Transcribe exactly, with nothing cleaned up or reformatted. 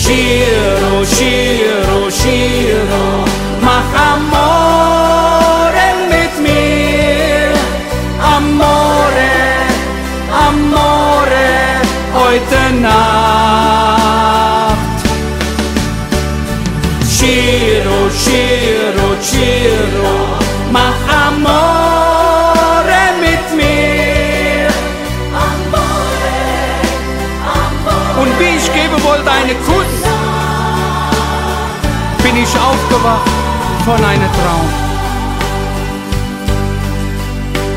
Shiro, Shiro, Shiro, mach Amore mit mir. Amore, Amore, heute Nacht. Shiro, Shiro, Shiro, mach Amore mit mir. Amore, Amore. Und wie ich geben wollte eine Kuss, bin ich aufgewacht von einem Traum.